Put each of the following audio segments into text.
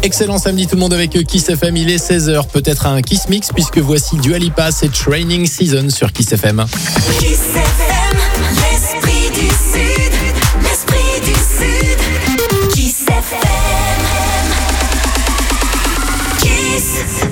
Excellent samedi tout le monde avec Kiss FM, il est 16h, peut-être un Kiss Mix puisque voici Dua Lipa, c'est Training Season sur Kiss FM. Kiss FM, l'esprit du Sud, l'esprit du Sud. Kiss FM, Kiss.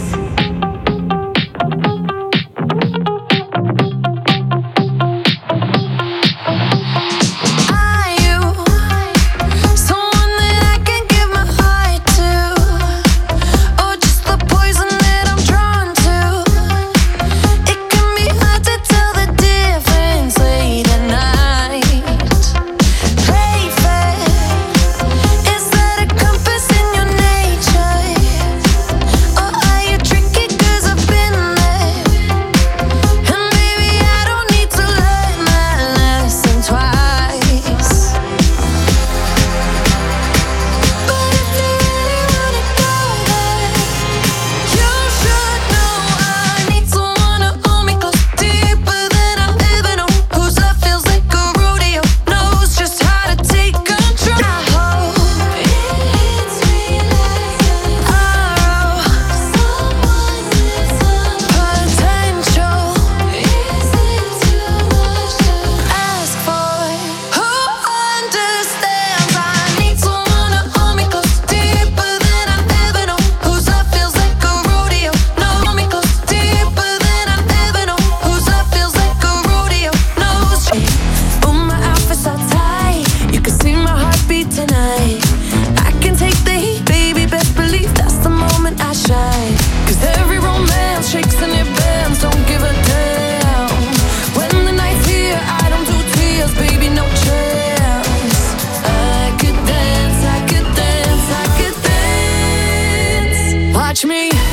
Watch me.